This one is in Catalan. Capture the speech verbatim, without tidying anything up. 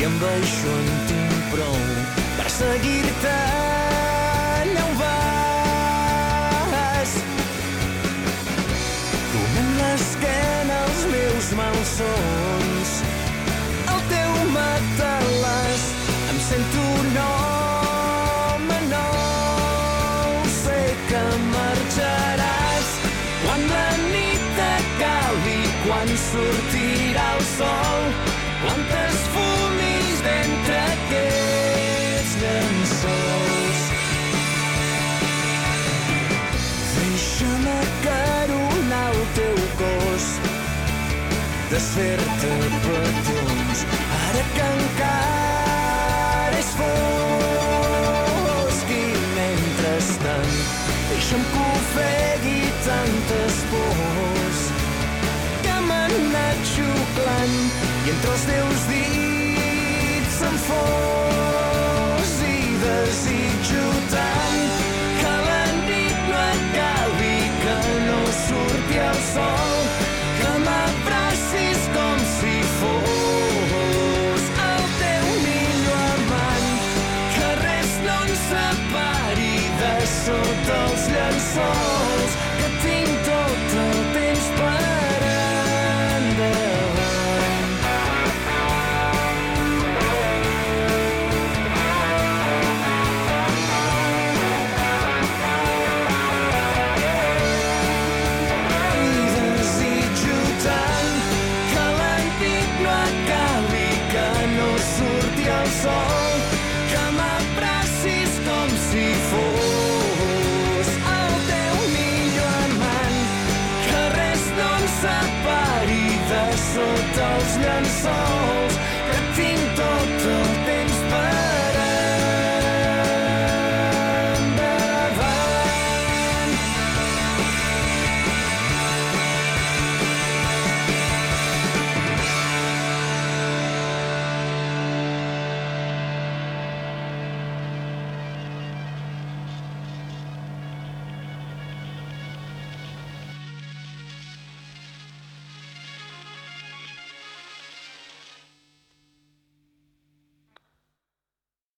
i amb això en tinc prou per seguir-te allà on vas. Donant l'esquena als meus malsons, el teu matalàs, em sento un home nou. Sé que marxaràs quan la nit acabi, quan sortirà el sol, quan t'esfumis d'entre aquests llençols. Deixa'm acaronar el teu cos, desfer-te petons, ara que encara és fosc. I mentrestant, deixa'm que ofegui tantes pors que m'han anat xuclant i entre els teus dits em fos. I desitjo tant que la nit no acabi, que no surti el sol, que m'abracis com si fos el teu millor amant, que res no ens separi de sota els llençols.